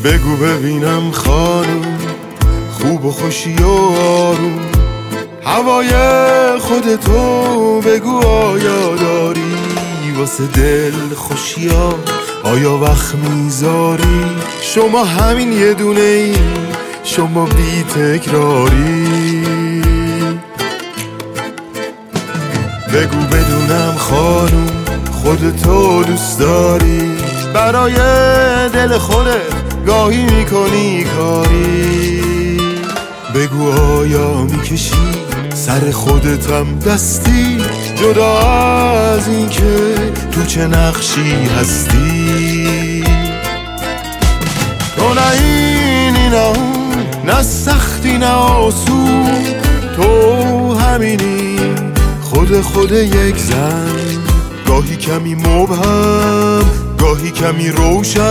بگو ببینم خانم، خوب و خوشی و آروم، هوای خودتو بگو آیا داری؟ واسه دل خوشی ها آیا وقت میذاری؟ شما همین یه دونه ای، شما بی تکراری. بگو بدونم خانم، خودتو دوست داری؟ برای دل خودت گاهی میکنی کاری؟ بگو آیا میکشی سر خودتم دستی، جدا از این که تو چه نقشی هستی؟ تو نه اینی نه اون، نه سختی نه آسون، تو همینی خود یک زن، گاهی کمی مبهم، گاهی کمی روشن.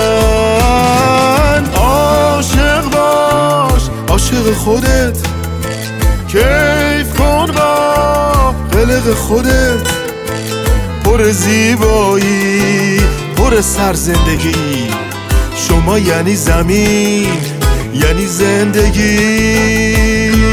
عاشق باش، عاشق خودت، کیف کن با قلق خودت، پر زیبایی، پر سر زندگی. شما یعنی زمین، یعنی زندگی.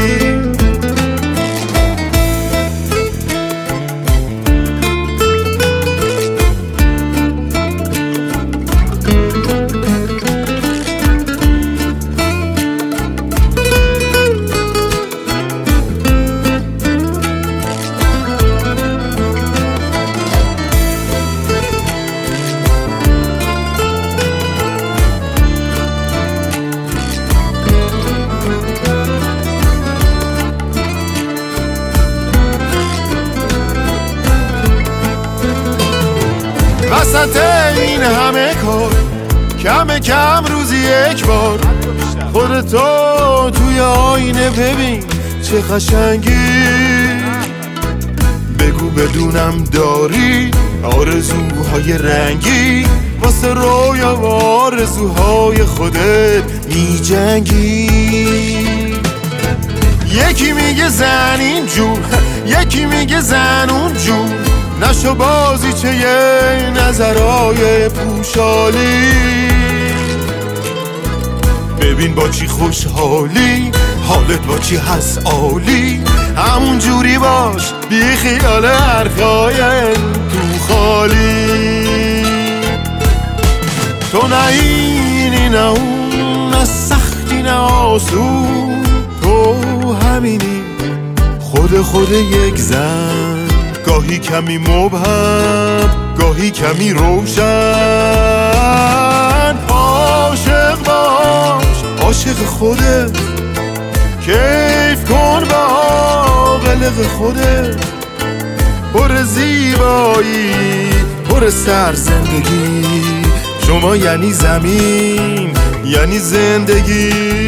وسط این همه کار، کم کم روزی یک بار خودتو توی آینه ببین چه قشنگی. بگو بدونم داری آرزوهای رنگی، واسه رویا و آرزوهای خودت می جنگی. یکی میگه زن اینجور، یکی میگه زن اونجور، نشو بازی چه یه نظرهای پوشالی. ببین با چی خوشحالی، حالت با چی هست عالی، همون جوری باش بی خیال حرفای تو خالی. تو نه اینی نه اون، نه سختی نه آسون، تو همینی خود یک زن، گاهی کمی مبهم، گاهی کمی روشن. عاشق باش، عاشق خودت، کیف کن با قلق خودت، پر زیبایی، پر سر زندگی. شما یعنی زمین، یعنی زندگی.